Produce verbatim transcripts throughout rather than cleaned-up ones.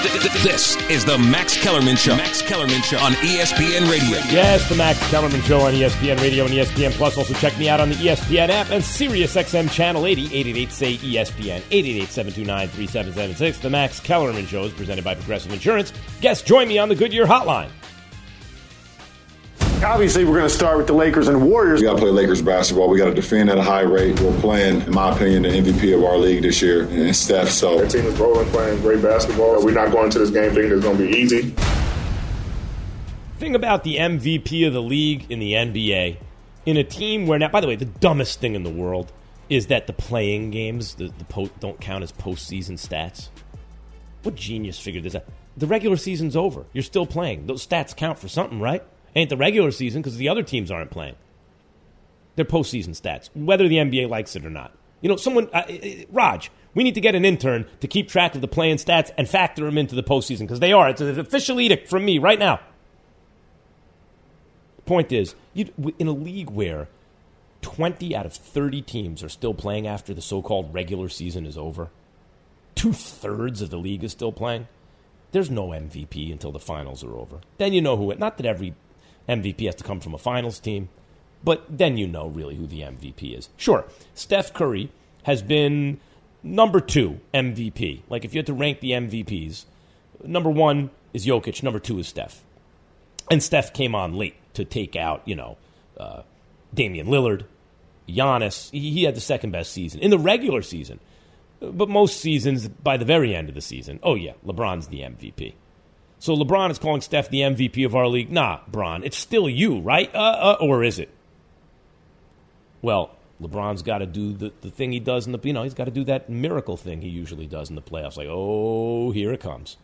This is the Max Kellerman Show. Max Kellerman Show on E S P N Radio. Yes, the Max Kellerman Show on E S P N Radio and E S P N Plus. Also check me out on the E S P N app and Sirius X M Channel eighty, eight eight eight, S A Y, E S P N, eight eight eight, seven two nine, three seven seven six. The Max Kellerman Show is presented by Progressive Insurance. Guests, join me on the Goodyear Hotline. Obviously, we're going to start with the Lakers and Warriors. We got to play Lakers basketball. We got to defend at a high rate. We're playing, in my opinion, the M V P of our league this year, and Steph. So our team is rolling, playing great basketball. We're not going to this game thinking it's going to be easy. Thing about the M V P of the league in the N B A, in a team where now, by the way, the dumbest thing in the world is that the playing games the, the po- don't count as postseason stats. What genius figured this out? The regular season's over. You're still playing. Those stats count for something, right? Ain't the regular season because the other teams aren't playing. They're postseason stats, whether the N B A likes it or not. You know, someone, uh, Raj, we need to get an intern to keep track of the playing stats and factor them into the postseason because they are. It's an official edict from me right now. Point is, you, in a league where twenty out of thirty teams are still playing after the so-called regular season is over, two-thirds of the league is still playing, there's no M V P until the finals are over. Then you know who it, not that every M V P has to come from a finals team, but then you know really who the M V P is. Sure, Steph Curry has been number two M V P. Like if you had to rank the M V Ps, number one is Jokic, number two is Steph. And Steph came on late to take out, you know, uh, Damian Lillard, Giannis. He, he had the second best season in the regular season. But most seasons, by the very end of the season, oh yeah, LeBron's the M V P. So LeBron is calling Steph the M V P of our league. Nah, Bron, it's still you, right? Uh, uh, or is it? Well, LeBron's got to do the, the thing he does in the, you know, he's got to do that miracle thing he usually does in the playoffs. Like, oh, here it comes.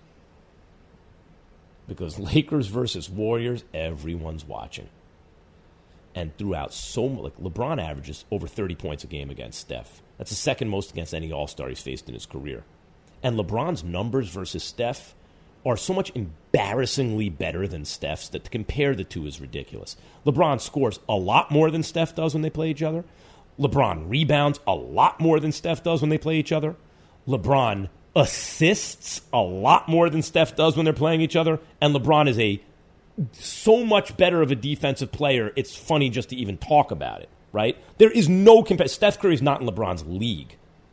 Because Lakers versus Warriors, everyone's watching. And throughout so much, like LeBron averages over thirty points a game against Steph. That's the second most against any All-Star he's faced in his career. And LeBron's numbers versus Steph are so much embarrassingly better than Steph's that to compare the two is ridiculous. LeBron scores a lot more than Steph does when they play each other. LeBron rebounds a lot more than Steph does when they play each other. LeBron assists a lot more than Steph does when they're playing each other. And LeBron is a so much better of a defensive player, it's funny just to even talk about it, right? There is no comparison. Steph Curry's not in LeBron's league.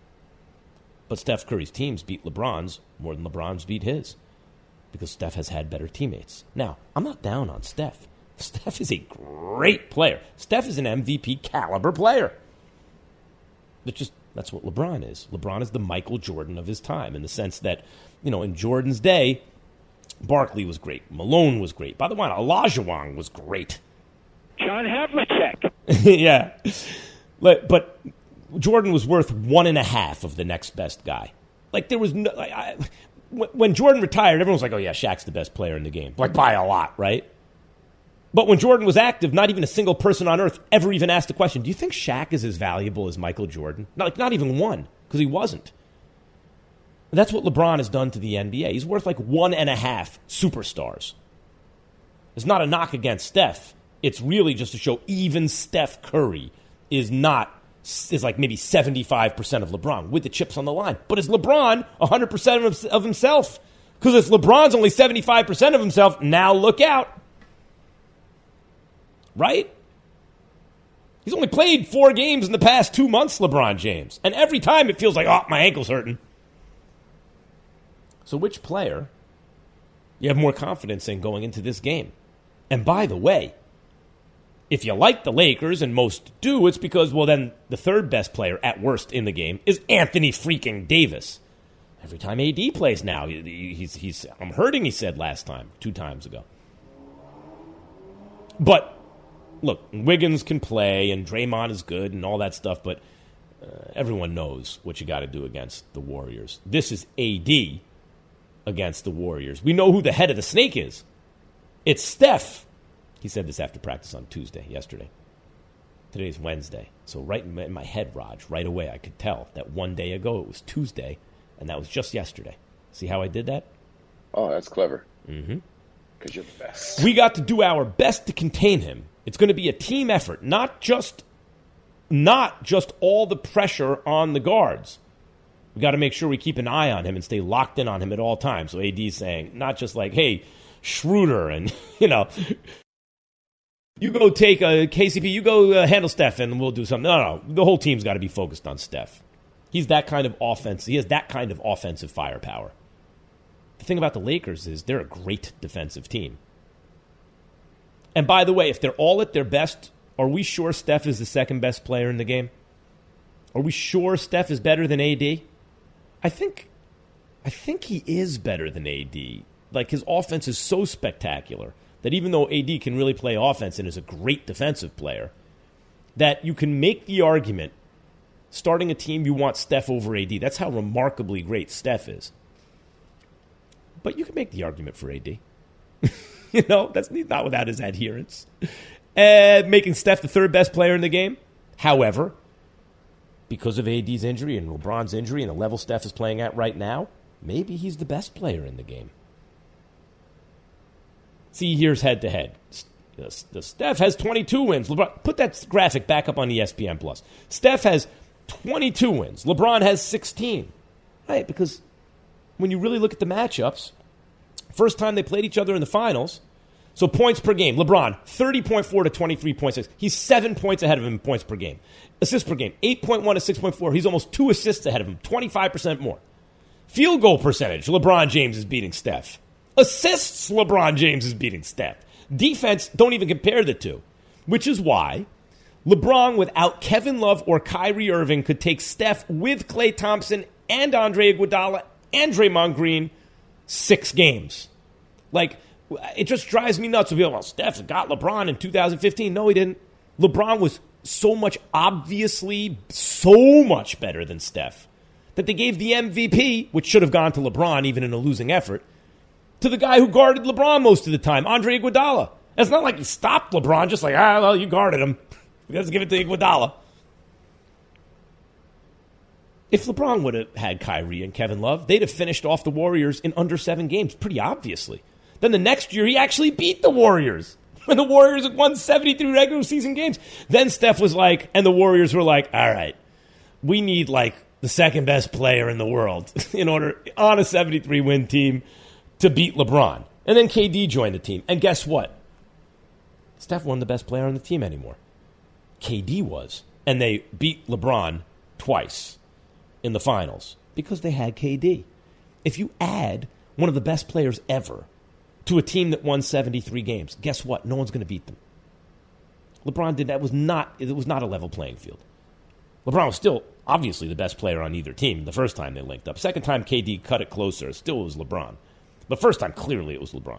But Steph Curry's teams beat LeBron's more than LeBron's beat his. Because Steph has had better teammates. Now, I'm not down on Steph. Steph is a great player. Steph is an M V P caliber player. It's just, that's what LeBron is. LeBron is the Michael Jordan of his time in the sense that, you know, in Jordan's day, Barkley was great. Malone was great. By the way, Olajuwon was great. John Havlicek. Yeah. But Jordan was worth one and a half of the next best guy. Like, there was no... Like, I, when Jordan retired, everyone was like, oh, yeah, Shaq's the best player in the game. Like, by a lot, right? But when Jordan was active, not even a single person on earth ever even asked the question, do you think Shaq is as valuable as Michael Jordan? Not, like, not even one, because he wasn't. That's what LeBron has done to the N B A. He's worth like one and a half superstars. It's not a knock against Steph. It's really just to show even Steph Curry is not, is like maybe seventy-five percent of LeBron with the chips on the line. But is LeBron one hundred percent of, of himself? Because if LeBron's only seventy-five percent of himself, now look out. Right? He's only played four games in the past two months, LeBron James. And every time it feels like, oh, my ankle's hurting. So which player you have more confidence in going into this game? And by the way, if you like the Lakers, and most do, it's because, well, then the third best player at worst in the game is Anthony freaking Davis. Every time A D plays now, he's, he's, I'm hurting, he said last time, two times ago. But, look, Wiggins can play, and Draymond is good, and all that stuff, but uh, everyone knows what you got to do against the Warriors. This is A D against the Warriors. We know who the head of the snake is. It's Steph. He said this after practice on Tuesday, yesterday. Today's Wednesday. So right in my head, Raj, right away I could tell that one day ago it was Tuesday, and that was just yesterday. See how I did that? Oh, that's clever. Mm-hmm. Because you're the best. We got to do our best to contain him. It's going to be a team effort, not just, not just all the pressure on the guards. We got to make sure we keep an eye on him and stay locked in on him at all times. So A D's saying, not just like, hey, Schroeder and, you know, you go take a K C P, you go uh, handle Steph and we'll do something. No, no, the whole team's got to be focused on Steph. He's that kind of offense. He has that kind of offensive firepower. The thing about the Lakers is they're a great defensive team. And by the way, if they're all at their best, are we sure Steph is the second best player in the game? Are we sure Steph is better than A D? I think I think he is better than A D. Like, his offense is so spectacular that even though A D can really play offense and is a great defensive player, that you can make the argument, starting a team, you want Steph over A D. That's how remarkably great Steph is. But you can make the argument for A D. You know, that's not without his adherence. And making Steph the third best player in the game. However, because of A D's injury and LeBron's injury and the level Steph is playing at right now, maybe he's the best player in the game. See, here's head-to-head. The Steph has twenty-two wins. LeBron, put that graphic back up on E S P N Plus. Steph has twenty-two wins. LeBron has sixteen. Right, because when you really look at the matchups, first time they played each other in the finals, so points per game, LeBron, thirty point four to twenty-three point six. He's seven points ahead of him in points per game. Assists per game, eight point one to six point four. He's almost two assists ahead of him, twenty-five percent more. Field goal percentage, LeBron James is beating Steph. Assists, LeBron James is beating Steph. Defense, don't even compare the two, which is why LeBron without Kevin Love or Kyrie Irving could take Steph with Klay Thompson and Andre Iguodala and Draymond Green six games. Like, it just drives me nuts to be like, well, Steph got LeBron in two thousand fifteen. No, he didn't. LeBron was so much, obviously, so much better than Steph that they gave the M V P, which should have gone to LeBron even in a losing effort, to the guy who guarded LeBron most of the time, Andre Iguodala. It's not like he stopped LeBron, just like, ah, well, you guarded him. Let's give it to Iguodala. If LeBron would have had Kyrie and Kevin Love, they'd have finished off the Warriors in under seven games, pretty obviously. Then the next year, he actually beat the Warriors when the Warriors had won seventy-three regular season games. Then Steph was like, and the Warriors were like, all right, we need like the second best player in the world in order, on a seventy-three win team, to beat LeBron. And then K D joined the team. And guess what? Steph wasn't the best player on the team anymore. K D was. And they beat LeBron twice in the finals because they had K D. If you add one of the best players ever to a team that won seventy-three games, guess what? No one's going to beat them. LeBron did that. It was not, it was not a level playing field. LeBron was still obviously the best player on either team the first time they linked up. Second time K D cut it closer, still it was LeBron. The first time, clearly, it was LeBron.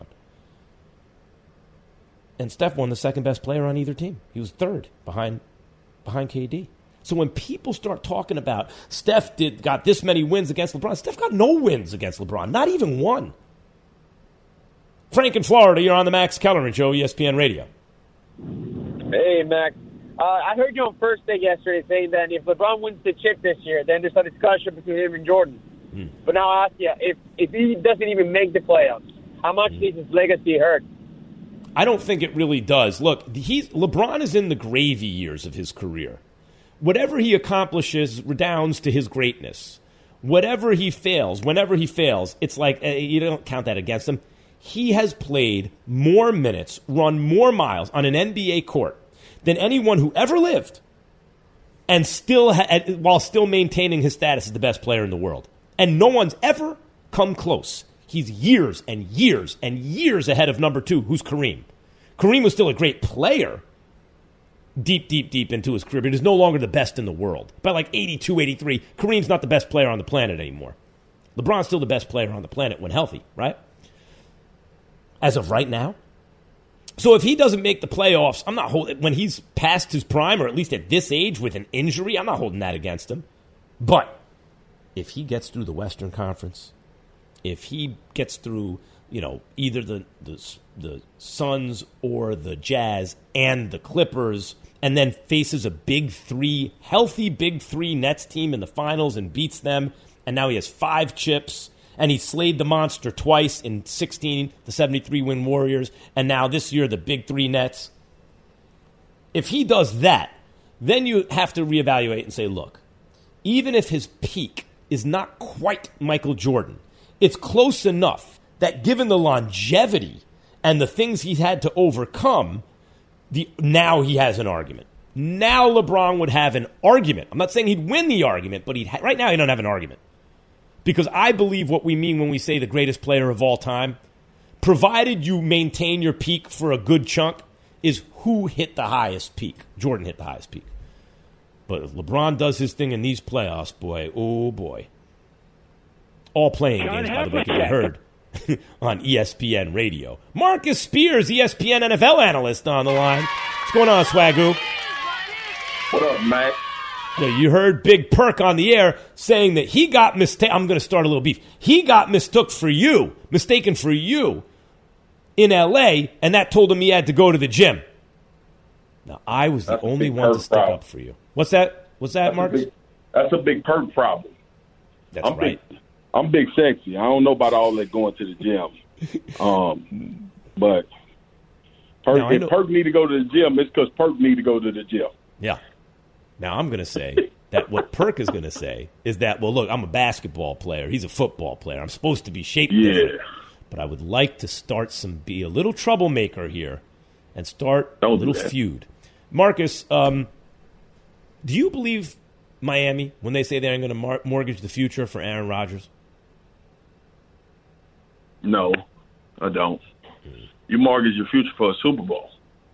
And Steph won the second best player on either team. He was third behind behind K D. So when people start talking about Steph did got this many wins against LeBron, Steph got no wins against LeBron, not even one. Frank in Florida, you're on the Max Kellerman Show, E S P N Radio. Hey, Max. Uh, I heard you on First Take yesterday saying that if LeBron wins the chip this year, then there's a discussion between him and Jordan. Hmm. But now I ask you, if, if he doesn't even make the playoffs, how much hmm. is his legacy hurt? I don't think it really does. Look, he's, LeBron is in the gravy years of his career. Whatever he accomplishes redounds to his greatness. Whatever he fails, whenever he fails, it's like, uh, you don't count that against him. He has played more minutes, run more miles on an N B A court than anyone who ever lived, and still, ha- while still maintaining his status as the best player in the world. And no one's ever come close. He's years and years and years ahead of number two, who's Kareem. Kareem was still a great player deep, deep, deep into his career, but he's no longer the best in the world. By like eighty-two, eighty-three, Kareem's not the best player on the planet anymore. LeBron's still the best player on the planet when healthy, right? As of right now. So if he doesn't make the playoffs, I'm not holding, when he's past his prime, or at least at this age with an injury, I'm not holding that against him. But if he gets through the Western Conference, if he gets through, you know, either the, the the Suns or the Jazz and the Clippers, and then faces a big three, healthy big three Nets team in the finals and beats them, and now he has five chips, and he slayed the monster twice in sixteen, the seventy-three win Warriors, and now this year the big three Nets. If he does that, then you have to reevaluate and say, look, even if his peak is not quite Michael Jordan. It's close enough that given the longevity and the things he's had to overcome, the now he has an argument. Now LeBron would have an argument. I'm not saying he'd win the argument, but he'd ha- right now he don't have an argument. Because I believe what we mean when we say the greatest player of all time, provided you maintain your peak for a good chunk, is who hit the highest peak. Jordan hit the highest peak. But if LeBron does his thing in these playoffs, boy, oh boy. All playing John games, by the way, can be Havlicek. heard on E S P N Radio. Marcus Spears, E S P N N F L analyst on the line. What's going on, Swagoo? What up, Mac? Yeah, you heard Big Perk on the air saying that he got mistaken. I'm going to start a little beef. He got mistook for you, mistaken for you in L A, and that told him he had to go to the gym. Now, I was the That's a only big one to Perk stick problem. up for you. What's that? What's that, That's a Marcus? big- That's a big Perk problem. That's I'm right. Big, I'm big sexy. I don't know about all that going to the gym. Um, but Perk, Now, I know- if Perk need to go to the gym, it's because Perk need to go to the gym. Yeah. Now, I'm going to say that what Perk is going to say is that, well, look, I'm a basketball player. He's a football player. I'm supposed to be shaped Yeah. different. But I would like to start some, be a little troublemaker here and start Don't a do little that. feud. Marcus, um, do you believe Miami when they say they're going to mar- mortgage the future for Aaron Rodgers? No, I don't. You mortgage your future for a Super Bowl.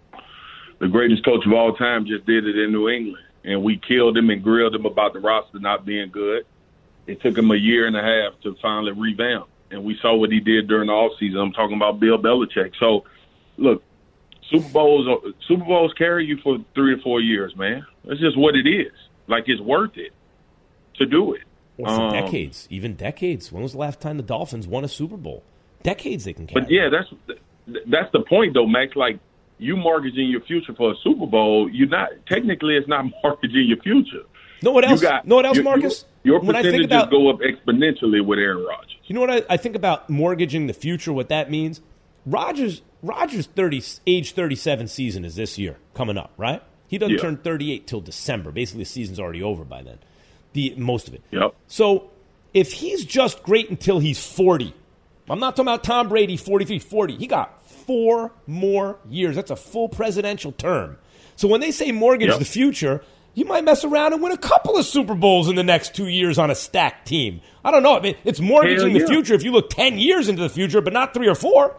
The greatest coach of all time just did it in New England, and we killed him and grilled him about the roster not being good. It took him a year and a half to finally revamp, and we saw what he did during the offseason. I'm talking about Bill Belichick. So, look, Super Bowls Super Bowls carry you for three or four years, man. That's just what it is. Like, it's worth it to do it. Or for Um, decades, even decades. When was the last time the Dolphins won a Super Bowl? Decades they can carry. But yeah, that's that's the point though, Max. Like, you mortgaging your future for a Super Bowl, you're not technically it's not mortgaging your future. Know what else? You got, know what else, your, Marcus? Your, your When I think percentages about- go up exponentially with Aaron Rodgers. You know what I, I think about mortgaging the future, what that means? Rodgers Rodgers thirty age thirty-seven season is this year coming up, right? He doesn't Yeah. turn thirty-eight till December. Basically the season's already over by then. The most of it. Yep. So if he's just great until he's forty, I'm not talking about Tom Brady, forty-three, forty. He got four more years. That's a full presidential term. So when they say mortgage Yep. the future, you might mess around and win a couple of Super Bowls in the next two years on a stacked team. I don't know. I mean, it's mortgaging Hell the yeah. future if you look ten years into the future, but not three or four.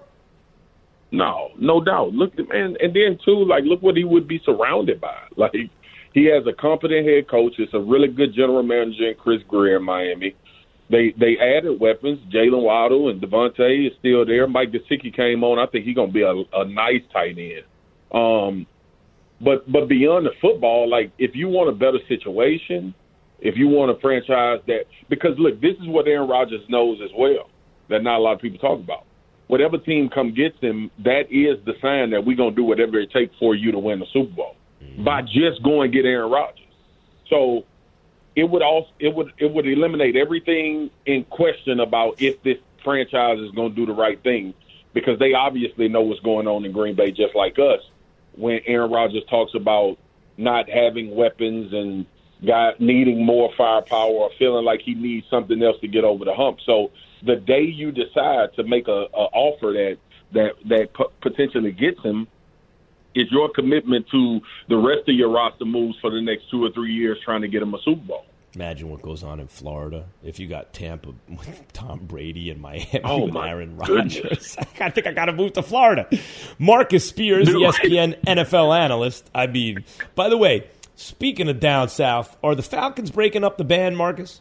No, no doubt. Look, and and then too, like, look what he would be surrounded by. Like, he has a competent head coach. It's a really good general manager in Chris Greer in Miami. They they added weapons. Jalen Waddle and Devontae is still there. Mike Gesicki came on. I think he's gonna be a, a nice tight end. Um, but but beyond the football, like, if you want a better situation, if you want a franchise that, because look, this is what Aaron Rodgers knows as well that not a lot of people talk about. Whatever team come gets him, that is the sign that we're going to do whatever it takes for you to win the Super Bowl mm-hmm. by just going and get Aaron Rodgers. So it would also it would it would eliminate everything in question about if this franchise is going to do the right thing, because they obviously know what's going on in Green Bay just like us. When Aaron Rodgers talks about not having weapons and guy needing more firepower or feeling like he needs something else to get over the hump. So the day you decide to make a, a offer that that that p- potentially gets him is your commitment to the rest of your roster moves for the next two or three years trying to get him a Super Bowl. Imagine what goes on in Florida if you got Tampa with Tom Brady and Miami Oh, with my Aaron goodness. Rodgers. I think I got to move to Florida. Marcus Spears, Dude, E S P N N F L analyst. I mean, by the way, speaking of down south, are the Falcons breaking up the band, Marcus?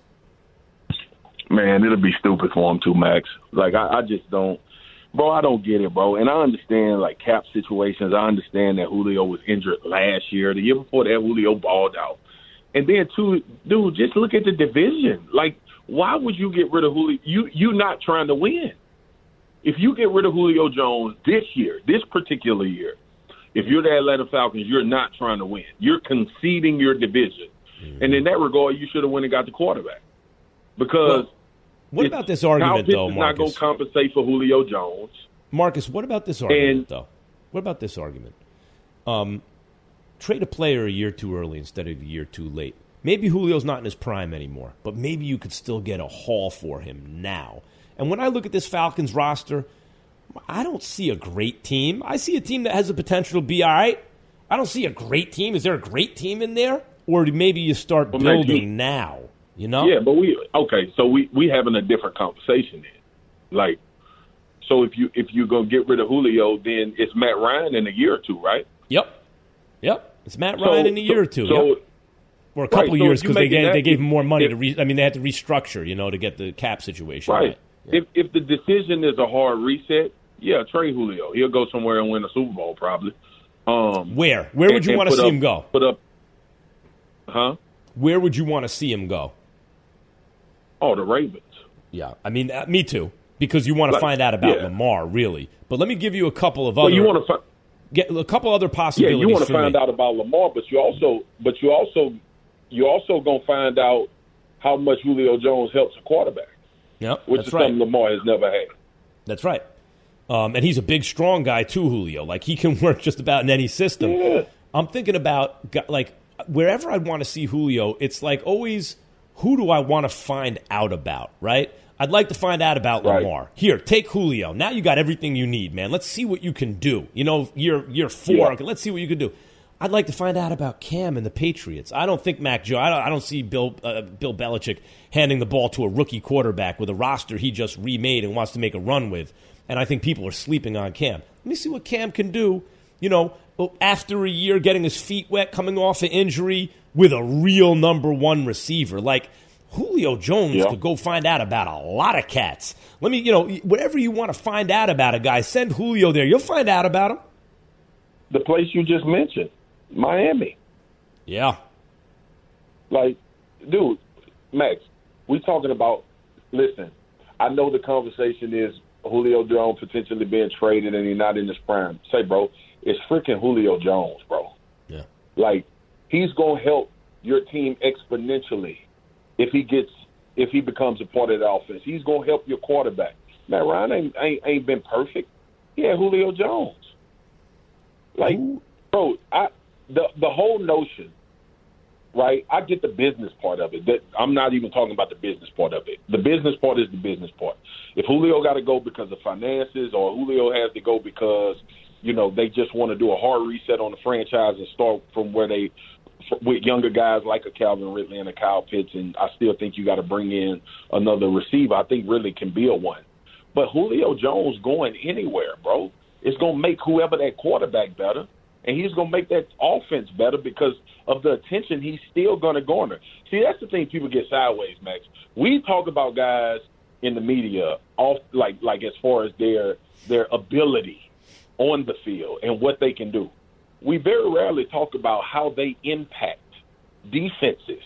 Man, it'll be stupid for him too, Max. Like, I, I just don't. Bro, I don't get it, bro. And I understand, like, cap situations. I understand that Julio was injured last year. The year before that, Julio balled out. And then, too, dude, just look at the division. Like, why would you get rid of Julio? You, you're not trying to win. If you get rid of Julio Jones this year, this particular year, if you're the Atlanta Falcons, you're not trying to win. You're conceding your division. Mm-hmm. And in that regard, you should have went and got the quarterback. Because well, what about this argument, Kyle though, Pitts is not going Marcus? to compensate for Julio Jones. Marcus, what about this argument, And- though? What about this argument? Um, trade a player a year too early instead of a year too late. maybe Julio's not in his prime anymore, but maybe you could still get a haul for him now. And when I look at this Falcons roster, I don't see a great team. I see a team that has the potential to be all right. I don't see a great team. Is there a great team in there? Or maybe you start well, building you, now, you know? Yeah, but we – okay, so we we having a different conversation then. Like, so if you if you're going to get rid of Julio, then it's Matt Ryan in a year or two, right? Yep. Yep. It's Matt Ryan so, in a year so, or two. So, yep. Or a couple right, of so years because they gave, that, they gave him more money if, to re, – I mean, they had to restructure, you know, to get the cap situation right. right. Yeah. If if the decision is a hard reset, yeah, trade Julio. He'll go somewhere and win a Super Bowl probably. Um, Where? Where would and, you want to see up, him go? Put up – huh? Where would you want to see him go? Oh, the Ravens. Yeah, I mean, uh, me too, because you want to like, find out about yeah. Lamar, really. But let me give you a couple of other. Well, you want to fi- get a couple other possibilities. Yeah, you want to find me. out about Lamar, but you also, but you also, you also gonna find out how much Julio Jones helps a quarterback. Yep, which that's is right. something Lamar has never had. That's right. Um, and he's a big, strong guy too, Julio. Like he can work just about in any system. Yeah. I'm thinking about like wherever I want to see Julio. It's like always, who do I want to find out about? Right. I'd like to find out about right. Lamar. Here, take Julio. Now you got everything you need, man. Let's see what you can do. You know, year year four. Yeah. Let's see what you can do. I'd like to find out about Cam and the Patriots. I don't think Mac Jones. I don't, I don't see Bill uh, Bill Belichick handing the ball to a rookie quarterback with a roster he just remade and wants to make a run with. And I think people are sleeping on Cam. Let me see what Cam can do. You know, after a year getting his feet wet, coming off an injury with a real number one receiver like. Julio Jones yeah. could go find out about a lot of cats. Let me, you know, whatever you want to find out about a guy, send Julio there. You'll find out about him. The place you just mentioned, Miami. Yeah. Like, dude, Max, we talking about, listen, I know the conversation is Julio Jones potentially being traded and he's not in his prime. Say, bro, it's freaking Julio Jones, bro. Yeah. Like, he's going to help your team exponentially. If he gets, if he becomes a part of the offense, he's gonna help your quarterback. Matt Ryan ain't ain't, ain't been perfect. Yeah, Julio Jones. Like, Ooh. bro, I the the whole notion, right? I get the business part of it. That I'm not even talking about the business part of it. The business part is the business part. If Julio got to go because of finances, or Julio has to go because you know they just want to do a hard reset on the franchise and start from where they. With younger guys like a Calvin Ridley and a Kyle Pitts, and I still think you got to bring in another receiver. I think Ridley can be a one. But Julio Jones going anywhere, bro, is going to make whoever that quarterback better, and he's going to make that offense better because of the attention he's still going to garner. See, that's the thing people get sideways, Max. We talk about guys in the media, off like like as far as their their ability on the field and what they can do. We very rarely talk about how they impact defenses.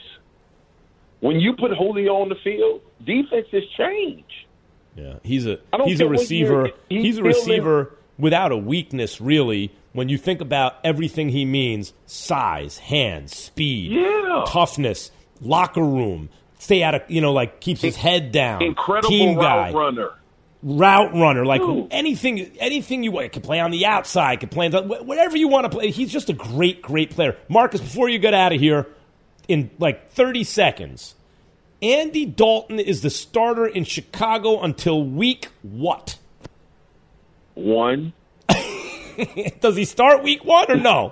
When you put Julio on the field, defenses change. Yeah, he's a he's a receiver. He's, he's a receiver in, without a weakness, really. When you think about everything he means: size, hands, speed, yeah. toughness, locker room, stay out of you know, like keeps his head down. Incredible team route guy. runner. Route runner, like Ooh. anything, anything you want. Can play on the outside, can play on the, whatever you want to play. He's just a great, great player. Marcus, before you get out of here, in like thirty seconds, Andy Dalton is the starter in Chicago until week what? One. Does he start week one or no?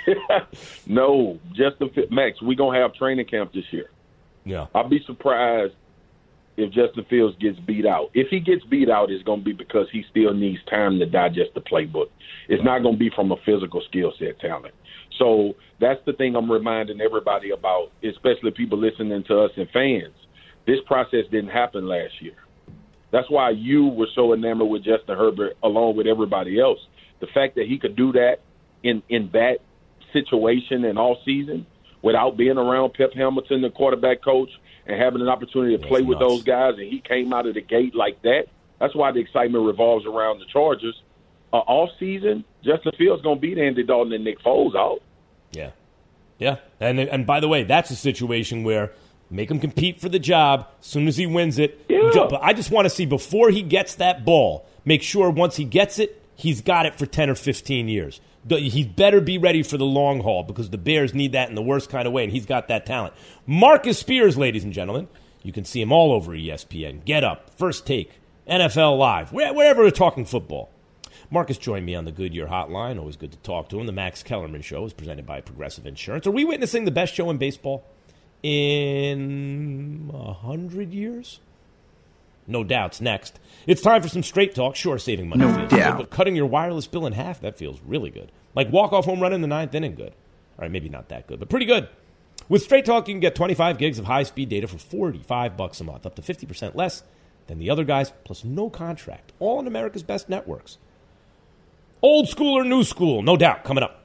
No, just the Max. We're gonna have training camp this year. Yeah, I'll be surprised if Justin Fields gets beat out. If he gets beat out, it's going to be because he still needs time to digest the playbook. It's not going to be from a physical skill set talent. So that's the thing I'm reminding everybody about, especially people listening to us and fans. This process didn't happen last year. That's why you were so enamored with Justin Herbert along with everybody else. The fact that he could do that in, in that situation and all season without being around Pep Hamilton, the quarterback coach, and having an opportunity to play That's with nuts. those guys, and he came out of the gate like that. That's why the excitement revolves around the Chargers. Uh, all season, Justin Fields going to beat Andy Dalton and Nick Foles out. Yeah. Yeah. And and by the way, that's a situation where make him compete for the job as soon as he wins it. Yeah. But I just want to see before he gets that ball, make sure once he gets it, he's got it for ten or fifteen years. He better be ready for the long haul because the Bears need that in the worst kind of way, and he's got that talent. Marcus Spears, ladies and gentlemen. You can see him all over E S P N. Get Up, First Take, N F L Live, wherever we're talking football. Marcus joined me on the Goodyear Hotline. Always good to talk to him. The Max Kellerman Show is presented by Progressive Insurance. Are we witnessing the best show in baseball in a hundred years? No doubts. Next, it's time for some straight talk. Sure, saving money no feels doubt. good, but cutting your wireless bill in half, that feels really good. Like walk-off home run in the ninth inning, good. All right, maybe not that good, but pretty good. With Straight Talk, you can get twenty-five gigs of high-speed data for forty-five bucks a month, up to fifty percent less than the other guys, plus no contract. All on America's best networks. Old school or new school, no doubt, coming up.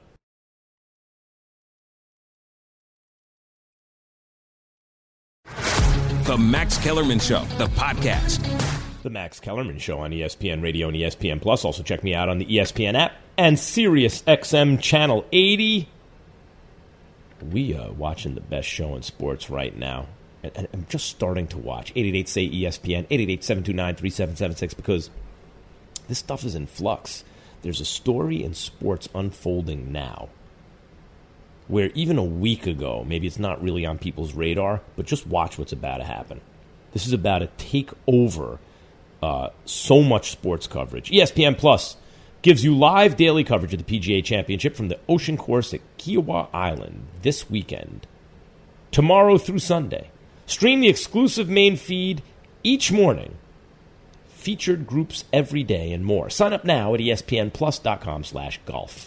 The Max Kellerman Show, the podcast. The Max Kellerman Show on E S P N Radio and E S P N Plus. Also check me out on the E S P N app and Sirius X M Channel eighty. We are watching the best show in sports right now. And I'm just starting to watch. eight eight eight, S A Y, E S P N, eight eight eight, seven two nine, three seven seven six, because this stuff is in flux. There's a story in sports unfolding now where even a week ago, maybe it's not really on people's radar, but just watch what's about to happen. This is about to take over uh, so much sports coverage. E S P N Plus gives you live daily coverage of the P G A Championship from the Ocean Course at Kiowa Island this weekend, tomorrow through Sunday. Stream the exclusive main feed each morning, featured groups every day, and more. Sign up now at espnplus.com slash golf.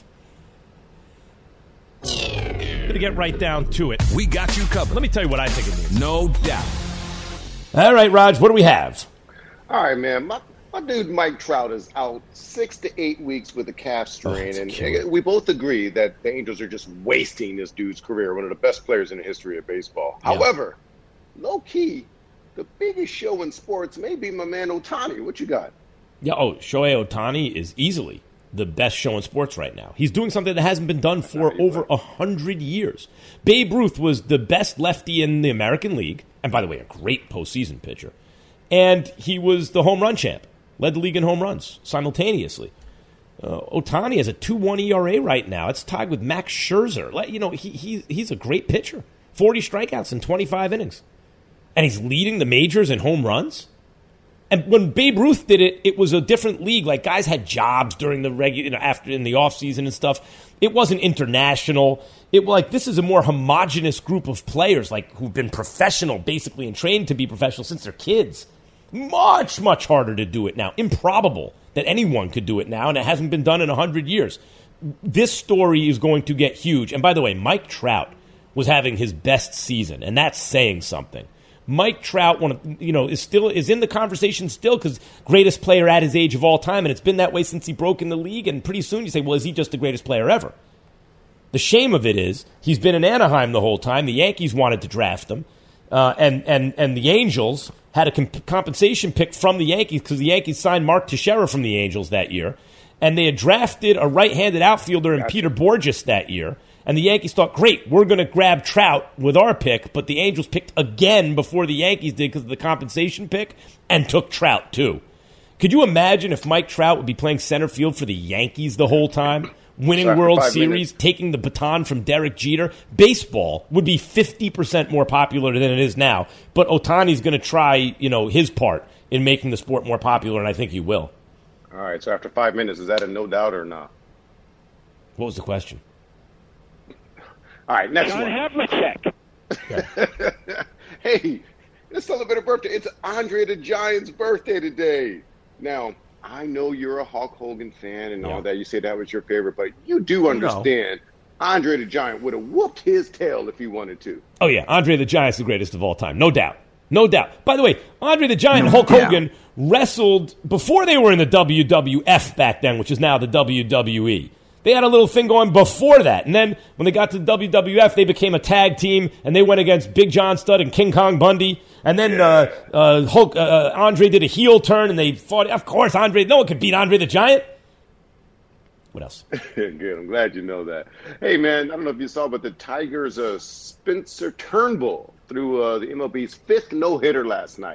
Gonna get right down to it. We got you covered. Let me tell you what I think it means. No doubt. All right, Raj, what do we have? All right, man. My, my dude Mike Trout is out six to eight weeks with a calf strain, Oh, and killer. we both agree that the Angels are just wasting this dude's career, one of the best players in the history of baseball. Yeah. However, low-key, the biggest show in sports may be my man Ohtani. What you got? Yeah, oh, Shohei Ohtani is easily the best show in sports right now. He's doing something that hasn't been done for over a hundred years. Babe Ruth was the best lefty in the American League, and by the way, a great postseason pitcher. And he was the home run champ, led the league in home runs simultaneously. Uh, Ohtani has a two one E R A right now. It's tied with Max Scherzer. Like, you know, he, he he's a great pitcher. forty strikeouts in twenty-five innings. And he's leading the majors in home runs. And when Babe Ruth did it, it was a different league. Like, guys had jobs during the regular, you know, after in the offseason and stuff. It wasn't international. It was like, this is a more homogenous group of players, like, who've been professional, basically, and trained to be professional since they're kids. Much, much harder to do it now. Improbable that anyone could do it now, and it hasn't been done in a hundred years. This story is going to get huge. And by the way, Mike Trout was having his best season, and that's saying something. Mike Trout, one of, you know, is still is in the conversation still because greatest player at his age of all time, and it's been that way since he broke in the league. And pretty soon you say, well, is he just the greatest player ever? The shame of it is he's been in Anaheim the whole time. The Yankees wanted to draft him, uh, and and and the Angels had a comp- compensation pick from the Yankees because the Yankees signed Mark Teixeira from the Angels that year, and they had drafted a right-handed outfielder in Peter Borges that year. And the Yankees thought, great, we're going to grab Trout with our pick, but the Angels picked again before the Yankees did because of the compensation pick and took Trout too. Could you imagine if Mike Trout would be playing center field for the Yankees the whole time, winning Sorry, World five Series, minutes. taking the baton from Derek Jeter? Baseball would be fifty percent more popular than it is now, but Ohtani's going to try, you know, his part in making the sport more popular, and I think he will. All right, so after five minutes, is that a no doubt or not? What was the question? All right, next John one. Havlicek. Hey, let's celebrate a birthday. It's Andre the Giant's birthday today. Now, I know you're a Hulk Hogan fan and Yeah. all that. You say that was your favorite, but you do understand Andre the Giant would have whooped his tail if he wanted to. Oh, yeah, Andre the Giant's the greatest of all time, no doubt. No doubt. By the way, Andre the Giant No and Hulk doubt. Hogan wrestled before they were in the W W F back then, which is now the W W E. They had a little thing going before that. And then when they got to the W W F, they became a tag team, and they went against Big John Studd and King Kong Bundy. And then uh, uh, Hulk, uh, Andre did a heel turn, and they fought. Of course, Andre. No one could beat Andre the Giant. What else? Good. I'm glad you know that. Hey, man, I don't know if you saw, but the Tigers' uh, Spencer Turnbull threw uh, the M L B's fifth no-hitter last night.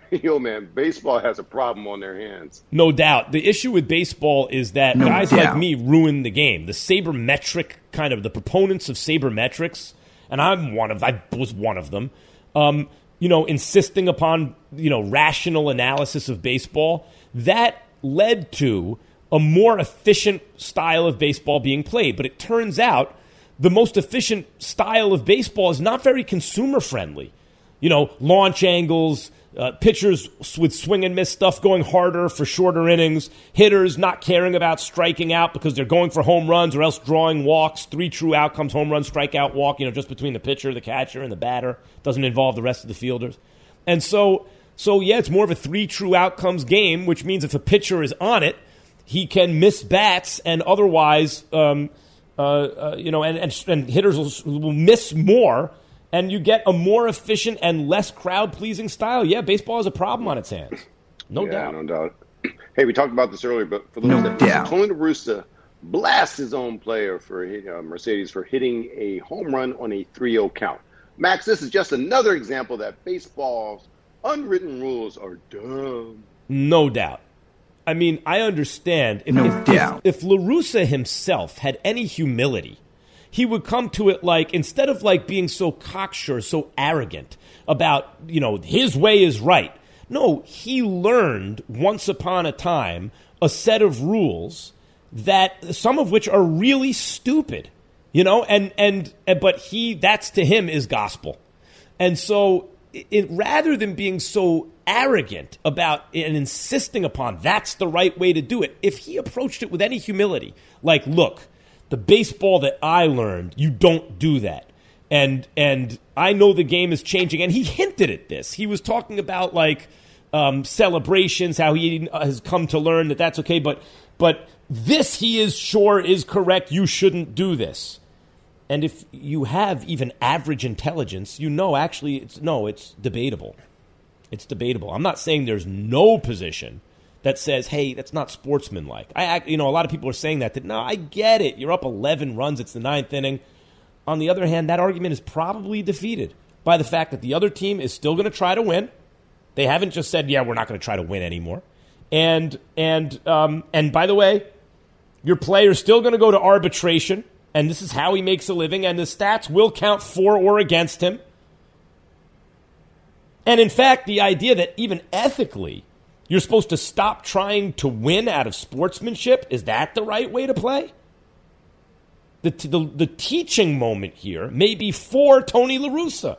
Yo, man, baseball has a problem on their hands. No doubt. The issue with baseball is that no guys doubt. like me ruin the game. The sabermetric kind of, the proponents of sabermetrics, and I'm one of, I was one of them, um, you know, insisting upon, you know, rational analysis of baseball, that led to a more efficient style of baseball being played. But it turns out the most efficient style of baseball is not very consumer friendly. You know, launch angles, uh, pitchers with swing and miss stuff going harder for shorter innings, hitters not caring about striking out because they're going for home runs or else drawing walks, three true outcomes, home run, strikeout, walk, you know, just between the pitcher, the catcher, and the batter. Doesn't involve the rest of the fielders. And so, so yeah, it's more of a three true outcomes game, which means if a pitcher is on it, he can miss bats and otherwise, um, uh, uh, you know, and, and, and hitters will, will miss more. And you get a more efficient and less crowd-pleasing style. Yeah, baseball has a problem on its hands. No yeah, doubt. no doubt. Hey, we talked about this earlier, but for those no that doubt. Tony La Russa blasts his own player for uh, Mercedes for hitting a home run on a three oh count. Max, this is just another example that baseball's unwritten rules are dumb. No doubt. I mean, I understand. If, no if, doubt. If, if La Russa himself had any humility, he would come to it like, instead of like being so cocksure, so arrogant about, you know, his way is right. No, he learned once upon a time a set of rules that some of which are really stupid, you know, and, and, but he, that's to him is gospel. And so it, rather than being so arrogant about and insisting upon that's the right way to do it, if he approached it with any humility, like, look, the baseball that I learned, you don't do that. And and I know the game is changing. And he hinted at this. He was talking about, like, um, celebrations, how he has come to learn that that's okay. But but this, he is sure, is correct. You shouldn't do this. And if you have even average intelligence, you know, actually, it's no, it's debatable. It's debatable. I'm not saying there's no position that says, hey, that's not sportsmanlike. I, you know, a lot of people are saying that, that, no, I get it. You're up eleven runs. It's the ninth inning. On the other hand, that argument is probably defeated by the fact that the other team is still going to try to win. They haven't just said, yeah, we're not going to try to win anymore. And, and, um, and by the way, your player's still going to go to arbitration, and this is how he makes a living, and the stats will count for or against him. And in fact, the idea that even ethically, you're supposed to stop trying to win out of sportsmanship? Is that the right way to play? The, the, the teaching moment here may be for Tony La Russa.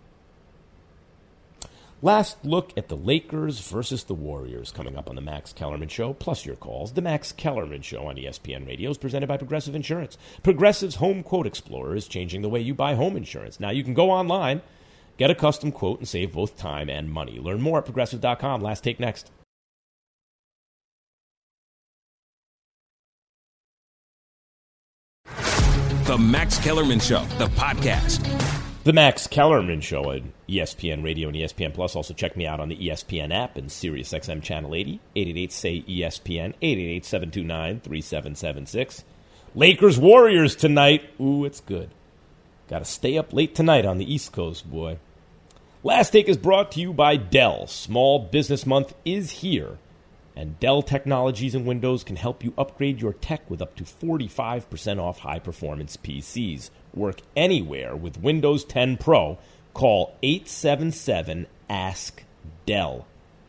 Last look at the Lakers versus the Warriors coming up on the Max Kellerman Show, plus your calls. The Max Kellerman Show on E S P N Radio is presented by Progressive Insurance. Progressive's Home Quote Explorer is changing the way you buy home insurance. Now you can go online, get a custom quote, and save both time and money. Learn more at progressive dot com. Last take next. The Max Kellerman Show, the podcast. The Max Kellerman Show on E S P N Radio and E S P N Plus. Also check me out on the E S P N app and Sirius X M Channel eighty, eight eight eight, S A Y, E S P N, eight eight eight, seven two nine, three seven seven six. Lakers Warriors tonight. Ooh, it's good. Got to stay up late tonight on the East Coast, boy. Last Take is brought to you by Dell. Small Business Month is here, and Dell Technologies and Windows can help you upgrade your tech with up to forty-five percent off high-performance P Cs. Work anywhere with Windows ten Pro. Call eight seven seven, ask Dell.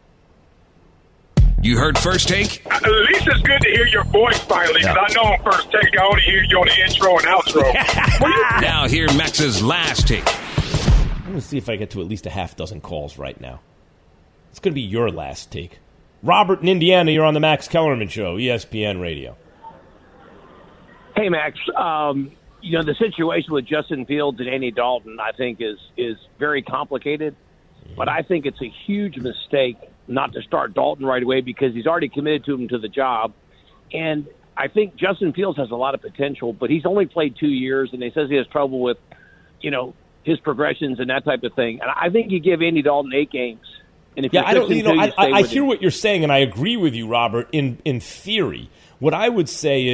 You heard First Take? At least it's good to hear your voice finally, because Yeah. I know on First Take I only hear you on the intro and outro. Now hear Max's Last Take. I'm going to see if I get to at least a half dozen calls right now. It's going to be your last take. Robert in Indiana, you're on the Max Kellerman Show, E S P N Radio. Hey, Max. Um, you know, the situation with Justin Fields and Andy Dalton, I think, is is very complicated. But I think it's a huge mistake not to start Dalton right away because he's already committed to him to the job. And I think Justin Fields has a lot of potential, but he's only played two years, and he says he has trouble with, you know, his progressions and that type of thing. And I think you give Andy Dalton eight games. And if Yeah, I don't. You know, you I, I, I with hear him. what you're saying, and I agree with you, Robert. In in theory, what I would say is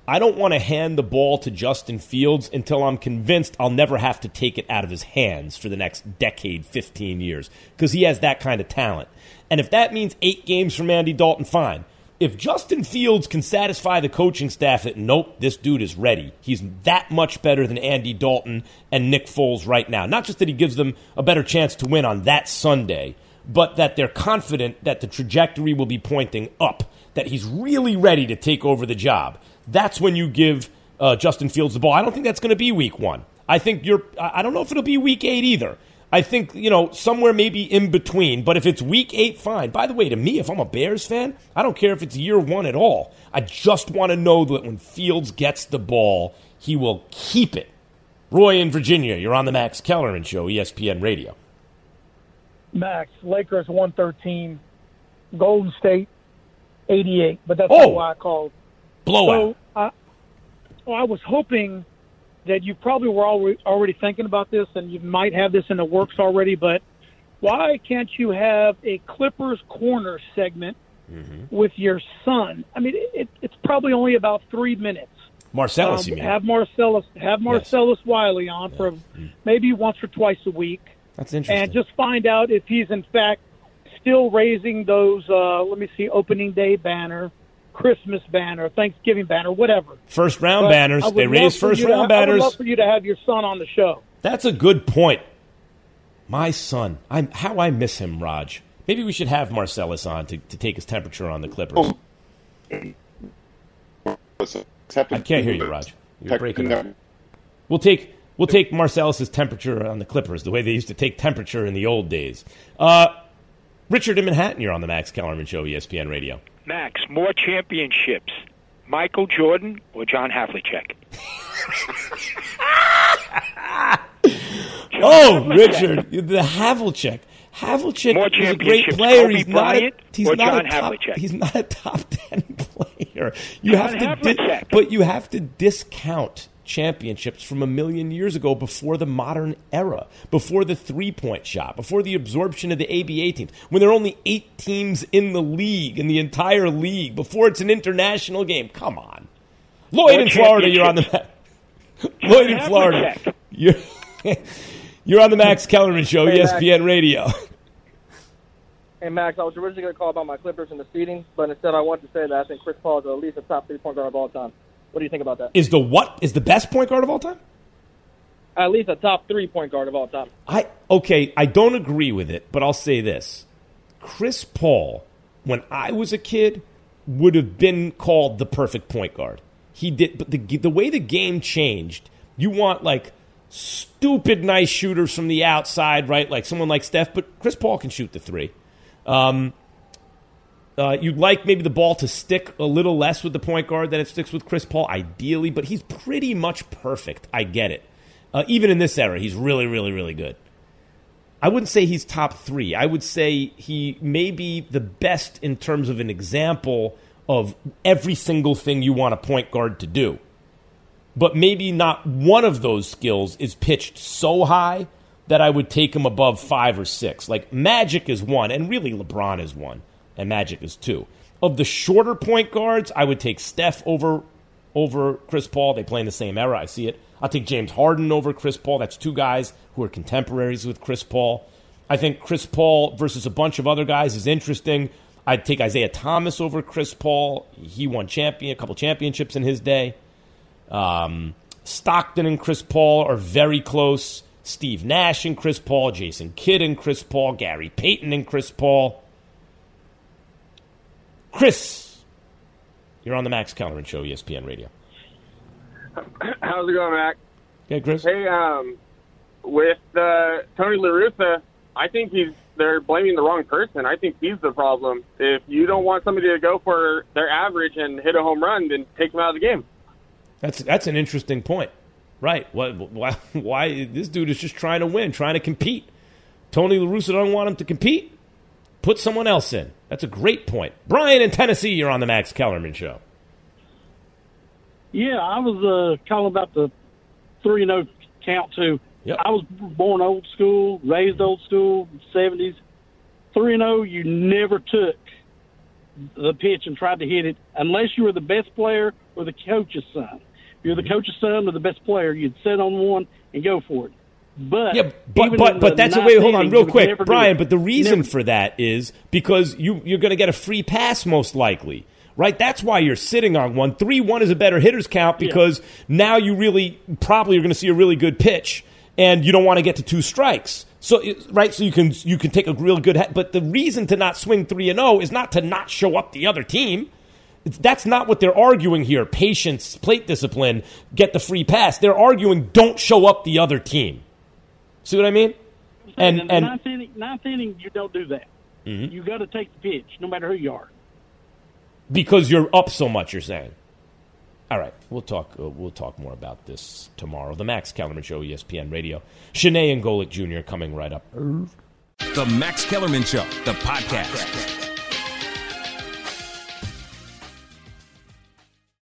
I don't want to hand the ball to Justin Fields until I'm convinced I'll never have to take it out of his hands for the next decade, fifteen years, because he has that kind of talent. And if that means eight games from Andy Dalton, fine. If Justin Fields can satisfy the coaching staff that, nope, this dude is ready, he's that much better than Andy Dalton and Nick Foles right now. Not just that he gives them a better chance to win on that Sunday, but that they're confident that the trajectory will be pointing up, that he's really ready to take over the job. That's when you give uh, Justin Fields the ball. I don't think that's going to be week one. I think you're. I don't know if it'll be week eight either. I think, you know, somewhere maybe in between. But if it's week eight, fine. By the way, to me, if I'm a Bears fan, I don't care if it's year one at all. I just want to know that when Fields gets the ball, he will keep it. Roy in Virginia, you're on the Max Kellerman Show, E S P N Radio. Max, Lakers one thirteen, Golden State eighty-eight. But that's oh. not why I called. Blowout. So, I, well, I was hoping that you probably were already, already thinking about this, and you might have this in the works already, but why can't you have a Clippers Corner segment mm-hmm. with your son? I mean, it, it's probably only about three minutes. Marcellus, um, you mean? Have Marcellus, have Marcellus yes. Wiley on yeah. for mm-hmm. maybe once or twice a week. That's interesting. And just find out if he's, in fact, still raising those, uh, let me see, opening day banner, Christmas banner, Thanksgiving banner, whatever. First round but banners. They raise first round to, banners. I would love for you to have your son on the show. That's a good point. My son. I'm how I miss him, Raj. Maybe we should have Marcellus on to, to take his temperature on the Clippers. I can't hear you, Raj. You're breaking up. We'll take we'll take Marcellus's temperature on the Clippers, the way they used to take temperature in the old days. Uh, Richard in Manhattan, you're on the Max Kellerman Show, E S P N Radio. Max, more championships, Michael Jordan or John Havlicek? oh, Richard, the Havlicek. Havlicek is a great player. Kobe he's Bryant not. A, he's or not John a top. Havlicek? He's not a top ten player. You John have to, di- but you have to discount championships from a million years ago, before the modern era, before the three-point shot, before the absorption of the A B A teams, when there are only eight teams in the league, in the entire league, before it's an international game. Come on. Lloyd More in Florida, you're on the Lloyd in Florida. You're, you're on the Max Kellerman Show, hey, E S P N Max. Radio. Hey, Max, I was originally going to call about my Clippers and the seeding, but instead I wanted to say that I think Chris Paul is at least a top three point guard of all time. What do you think about that? Is the what? Is the best point guard of all time? At least a top three point guard of all time. I okay, I don't agree with it, but I'll say this. Chris Paul, when I was a kid, would have been called the perfect point guard. He did, but the the way the game changed, you want like stupid nice shooters from the outside, right? Like someone like Steph, but Chris Paul can shoot the three. Um Uh, you'd like maybe the ball to stick a little less with the point guard than it sticks with Chris Paul, ideally, but he's pretty much perfect. I get it. Uh, even in this era, he's really, really, really good. I wouldn't say he's top three. I would say he may be the best in terms of an example of every single thing you want a point guard to do. But maybe not one of those skills is pitched so high that I would take him above five or six. Like Magic is one, and really LeBron is one. And Magic is two. Of the shorter point guards, I would take Steph over over Chris Paul. They play in the same era. I see it. I'll take James Harden over Chris Paul. That's two guys who are contemporaries with Chris Paul. I think Chris Paul versus a bunch of other guys is interesting. I'd take Isaiah Thomas over Chris Paul. He won champion a couple championships in his day. Um, Stockton and Chris Paul are very close. Steve Nash and Chris Paul. Jason Kidd and Chris Paul. Gary Payton and Chris Paul. Chris, you're on the Max Kellerman Show, E S P N Radio. How's it going, Mac? Hey, Chris. Hey, um, with uh, Tony La Russa, I think he's they're blaming the wrong person. I think he's the problem. If you don't want somebody to go for their average and hit a home run, then take them out of the game. That's that's an interesting point. Right. Why, why, why this dude is just trying to win, trying to compete. Tony La Russa doesn't want him to compete. Put someone else in. That's a great point. Brian in Tennessee, you're on the Max Kellerman Show. Yeah, I was uh, calling about the three and oh count, too. Yep. I was born old school, raised old school, seventies. three and oh, you never took the pitch and tried to hit it unless you were the best player or the coach's son. If you're the coach's son or the best player, you'd sit on one and go for it. But yeah, but but, but that's a way. Hold on, real quick, Brian. But the reason never. for that is because you you're going to get a free pass most likely, right? That's why you're sitting on one. Three one is a better hitters count because yeah. now you really probably are going to see a really good pitch, and you don't want to get to two strikes. So right, so you can you can take a real good. Ha- but the reason to not swing three and zero is not to not show up the other team. It's, that's not what they're arguing here. Patience, plate discipline, get the free pass. They're arguing don't show up the other team. See what I mean? And, and, and ninth inning, ninth inning, you don't do that. Mm-hmm. You got to take the pitch, no matter who you are. Because you're up so much, you're saying. All right, we'll talk. Uh, we'll talk more about this tomorrow. The Max Kellerman Show, E S P N Radio. Shanae and Golick Junior coming right up. The Max Kellerman Show, the podcast.